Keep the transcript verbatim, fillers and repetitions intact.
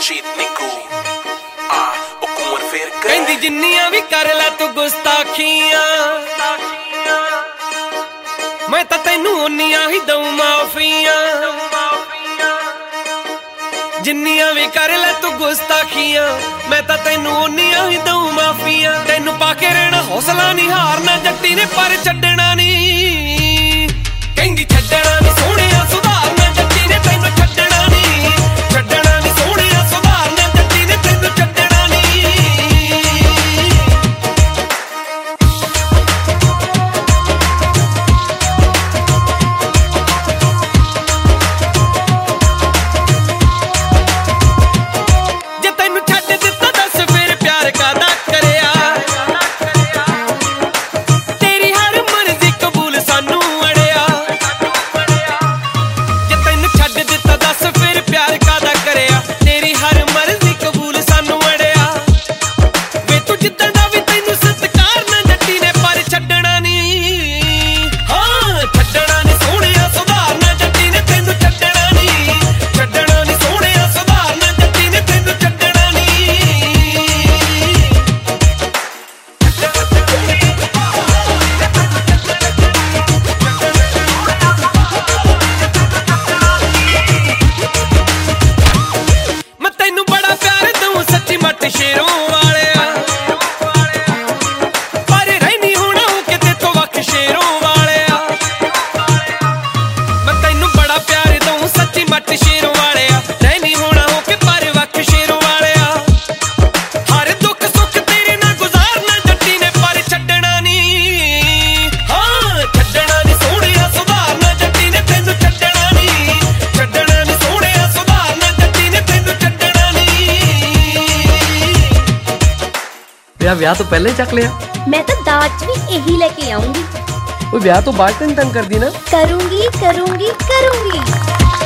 Cheat Niku आ ओ कुंवर फेर कर कहंदी जिन्नियां भी कर लै तू गुस्ताखियां मैं तां तैनू उन्नियां ही दऊं माफियां जिन्नियां भी कर लै तू गुस्ताखियां मैं तां तैनू उन्नियां ही दऊं माफियां तैनू पाके रहना हौसला नहीं हारना जट्टी ने पर छड्डना नहीं कहंदी छड्डना नहीं सोहणिया सुधारना जट्टी ने तैनू छड्डना नहीं छड्डना नहीं सोहणिया सुधारना जट्टी ने तैनू छड्डना नहीं जे तैनू छड्ड दित्ता दस फिर प्यार कादा करिया तेरी हर मर्जी कबूल सानू अड़िया जे तैनू छड्ड दित्ता दस फिर प्यार कादा करिया तेरी हर मर्जी कबूल सानू अड़िया वे तू जिद्दां दा भी तैनू सत्कारना जट्टी ने पर छड्डना नहीं हाँ छड्डना नहीं सोहणिया सुधारना जट्टी ने तैनू छड्डना नहीं छड्डना नहीं सोहणिया सुधारना जट्टी ने तैनू छड्डना नहीं मैं तैनू बड़ा प्यार दूं सच्ची मट शेरों वालिया पर रहनी होना हूं किते तो वख शेरों वालिया मैं तैनू बड़ा प्यार दूं सच्ची मट शेरों वालिया रहनी होना हूं कि पर वख शेरों वालिया हर दुख सुख तेरे नाल गुजारना जट्टी ने पर छड्डना नहीं हाँ छड्डना नहीं सोहणिया सुधारना जट्टी ने तैनू छड्डना नहीं छड्डना नहीं सोहणिया सुधारना जट्टी ने तैनू छड्डना नहीं ਵਿਆਹ ਵਿਆਹ ਤੋਂ ਪਹਿਲਾਂ ਹੀ ਚੱਕ ਲਿਆ मैं तो दाज भी यही लेके आऊंगी ਉਹ ਵਿਆਹ ਤੋਂ ਬਾਅਦ ਤੈਨੂੰ ਤੰਗ ਕਰਦੀ ਨਾ करूंगी करूंगी करूंगी